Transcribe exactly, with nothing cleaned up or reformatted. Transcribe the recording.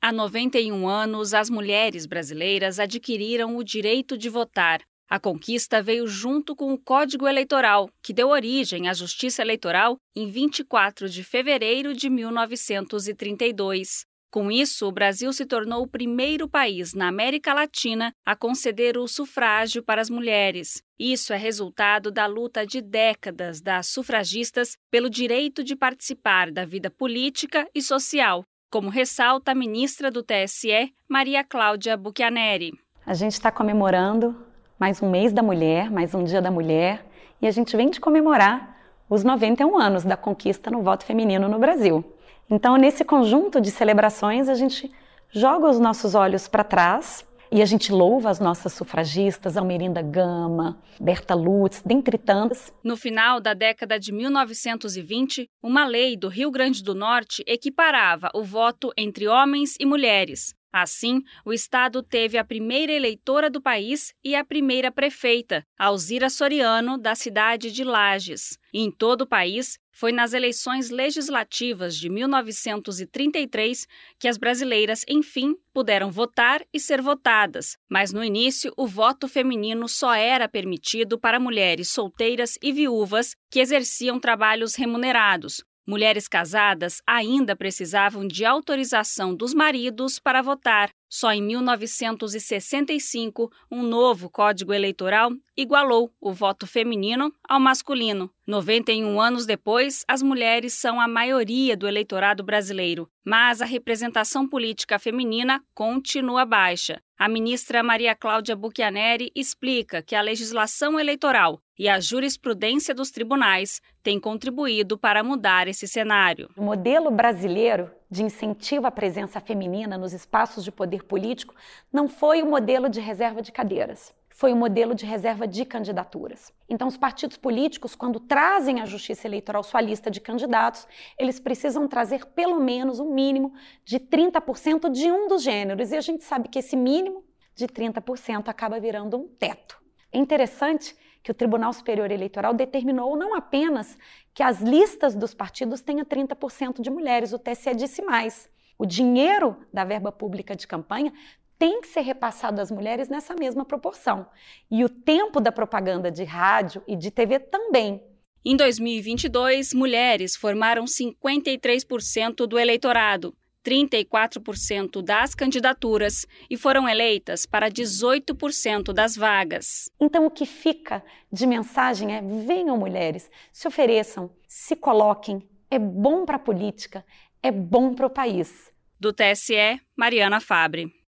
Há noventa e um anos, as mulheres brasileiras adquiriram o direito de votar. A conquista veio junto com o Código Eleitoral, que deu origem à Justiça Eleitoral em vinte e quatro de fevereiro de mil novecentos e trinta e dois. Com isso, o Brasil se tornou o primeiro país na América Latina a conceder o sufrágio para as mulheres. Isso é resultado da luta de décadas das sufragistas pelo direito de participar da vida política e social, como ressalta a ministra do T S E, Maria Cláudia Buchianeri. A gente está comemorando mais um mês da mulher, mais um dia da mulher, e a gente vem de comemorar os noventa e um anos da conquista no voto feminino no Brasil. Então, nesse conjunto de celebrações, a gente joga os nossos olhos para trás e a gente louva as nossas sufragistas, Almerinda Gama, Berta Lutz, dentre tantas. No final da década de mil novecentos e vinte, uma lei do Rio Grande do Norte equiparava o voto entre homens e mulheres. Assim, o estado teve a primeira eleitora do país e a primeira prefeita, Alzira Soriano, da cidade de Lages. E em todo o país, foi nas eleições legislativas de mil novecentos e trinta e três que as brasileiras, enfim, puderam votar e ser votadas. Mas no início, o voto feminino só era permitido para mulheres solteiras e viúvas que exerciam trabalhos remunerados. Mulheres casadas ainda precisavam de autorização dos maridos para votar. Só em mil novecentos e sessenta e cinco, um novo Código Eleitoral igualou o voto feminino ao masculino. noventa e um anos depois, as mulheres são a maioria do eleitorado brasileiro, mas a representação política feminina continua baixa. A ministra Maria Cláudia Buchianeri explica que a legislação eleitoral e a jurisprudência dos tribunais têm contribuído para mudar esse cenário. O modelo brasileiro de incentivo à presença feminina nos espaços de poder político não foi o modelo de reserva de cadeiras, foi o modelo de reserva de candidaturas. Então, os partidos políticos, quando trazem à Justiça Eleitoral sua lista de candidatos, eles precisam trazer pelo menos um mínimo de trinta por cento de um dos gêneros, e a gente sabe que esse mínimo de trinta por cento acaba virando um teto. É interessante que o Tribunal Superior Eleitoral determinou não apenas que as listas dos partidos tenham trinta por cento de mulheres, o T S E disse mais. O dinheiro da verba pública de campanha tem que ser repassado às mulheres nessa mesma proporção. E o tempo da propaganda de rádio e de T V também. Em dois mil e vinte e dois, mulheres formaram cinquenta e três por cento do eleitorado, trinta e quatro por cento das candidaturas e foram eleitas para dezoito por cento das vagas. Então, o que fica de mensagem é: venham mulheres, se ofereçam, se coloquem, é bom para a política, é bom para o país. Do T S E, Mariana Fabre.